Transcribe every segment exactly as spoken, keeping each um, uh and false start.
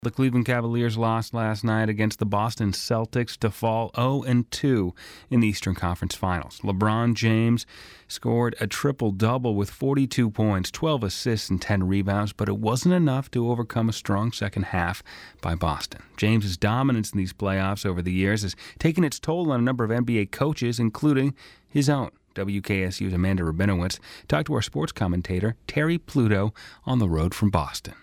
The Cleveland Cavaliers lost last night against the Boston Celtics to fall oh and two in the Eastern Conference Finals. LeBron James scored a triple-double with forty-two points, twelve assists, and ten rebounds, but it wasn't enough to overcome a strong second half by Boston. James's dominance in these playoffs over the years has taken its toll on a number of N B A coaches, including his own. W K S U's Amanda Rabinowitz talked to our sports commentator, Terry Pluto, on the road from Boston.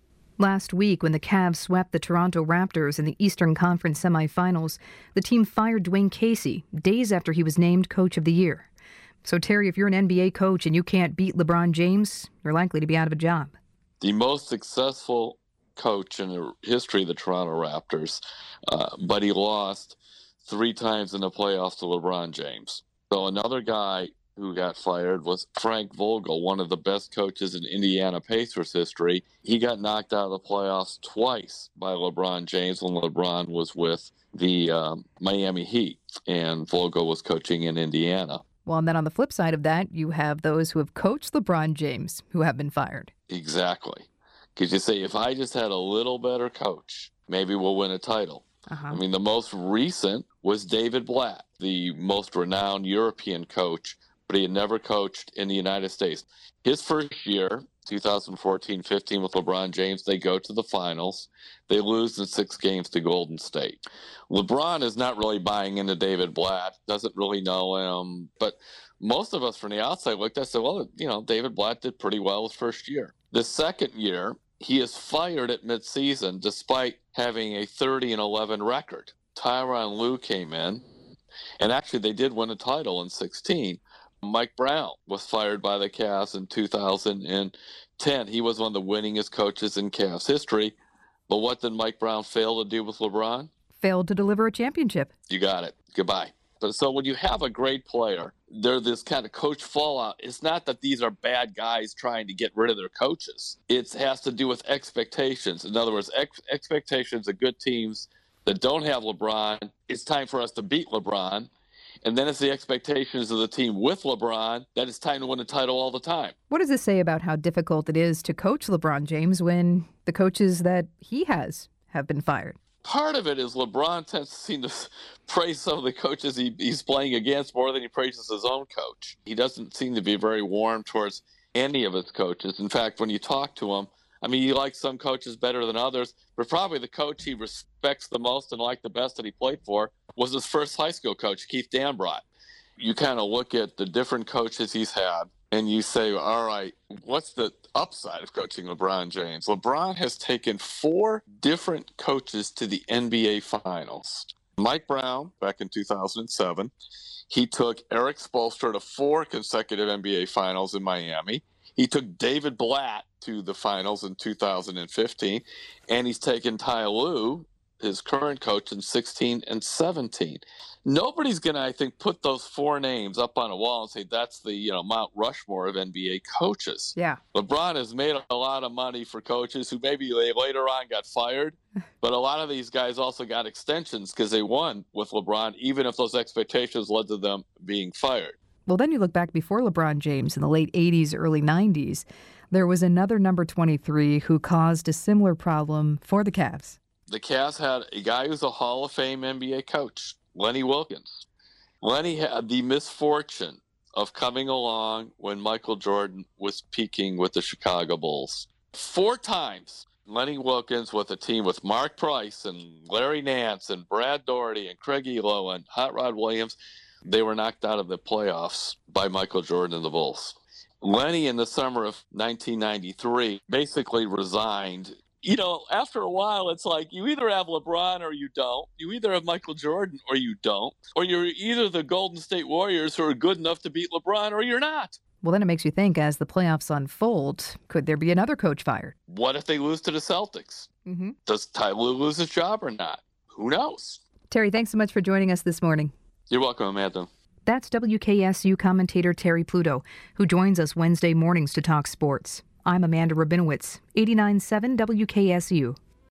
Last week, when the Cavs swept the Toronto Raptors in the Eastern Conference semifinals, the team fired Dwayne Casey days after he was named Coach of the Year. So, Terry, if you're an N B A coach and you can't beat LeBron James, you're likely to be out of a job. The most successful coach in the history of the Toronto Raptors, uh, but he lost three times in the playoffs to LeBron James. So another guy who got fired was Frank Vogel, one of the best coaches in Indiana Pacers history. He got knocked out of the playoffs twice by LeBron James when LeBron was with the um, Miami Heat, and Vogel was coaching in Indiana. Well, and then on the flip side of that, you have those who have coached LeBron James who have been fired. Exactly. Because you say, if I just had a little better coach, maybe we'll win a title. Uh-huh. I mean, the most recent was David Blatt, the most renowned European coach, but he had never coached in the United States. His first year, twenty fourteen fifteen, with LeBron James, they go to the finals. They lose in six games to Golden State. LeBron is not really buying into David Blatt, doesn't really know him, but most of us from the outside looked at it and said, well, you know, David Blatt did pretty well his first year. The second year, he is fired at midseason despite having a thirty and eleven record. Tyronn Lue came in, and actually they did win a title in sixteen. Mike Brown was fired by the Cavs in two thousand ten. He was one of the winningest coaches in Cavs history. But what did Mike Brown fail to do with LeBron? Failed to deliver a championship. You got it. Goodbye. But so when you have a great player, there's this kind of coach fallout. It's not that these are bad guys trying to get rid of their coaches. It has to do with expectations. In other words, ex- expectations of good teams that don't have LeBron. It's time for us to beat LeBron. And then it's the expectations of the team with LeBron that it's time to win a title all the time. What does this say about how difficult it is to coach LeBron James when the coaches that he has have been fired? Part of it is LeBron tends to seem to praise some of the coaches he, he's playing against more than he praises his own coach. He doesn't seem to be very warm towards any of his coaches. In fact, when you talk to him, I mean, he likes some coaches better than others, but probably the coach he respects the most and liked the best that he played for was his first high school coach, Keith Dambrot. You kind of look at the different coaches he's had, and you say, all right, what's the upside of coaching LeBron James? LeBron has taken four different coaches to the N B A Finals. Mike Brown, back in two thousand seven, he took Eric Spoelstra to four consecutive N B A Finals in Miami. He took David Blatt to the finals in two thousand fifteen, and he's taken Ty Lue, his current coach, in sixteen and seventeen. Nobody's going to, I think, put those four names up on a wall and say that's the, you know, Mount Rushmore of N B A coaches. Yeah. LeBron has made a lot of money for coaches who maybe they later on got fired, but a lot of these guys also got extensions because they won with LeBron, even if those expectations led to them being fired. Well, then you look back before LeBron James in the late eighties, early nineties, there was another number twenty-three who caused a similar problem for the Cavs. The Cavs had a guy who's a Hall of Fame N B A coach, Lenny Wilkens. Lenny had the misfortune of coming along when Michael Jordan was peaking with the Chicago Bulls. Four times, Lenny Wilkens with a team with Mark Price and Larry Nance and Brad Daugherty and Craig Elo and Hot Rod Williams, they were knocked out of the playoffs by Michael Jordan and the Bulls. Lenny, in the summer of nineteen ninety-three, basically resigned. You know, after a while, it's like you either have LeBron or you don't. You either have Michael Jordan or you don't. Or you're either the Golden State Warriors who are good enough to beat LeBron or you're not. Well, then it makes you think, as the playoffs unfold, could there be another coach fired? What if they lose to the Celtics? Mm-hmm. Does Ty Lue lose his job or not? Who knows? Terry, thanks so much for joining us this morning. You're welcome, Amanda. That's W K S U commentator Terry Pluto, who joins us Wednesday mornings to talk sports. I'm Amanda Rabinowitz, eighty-nine point seven W K S U.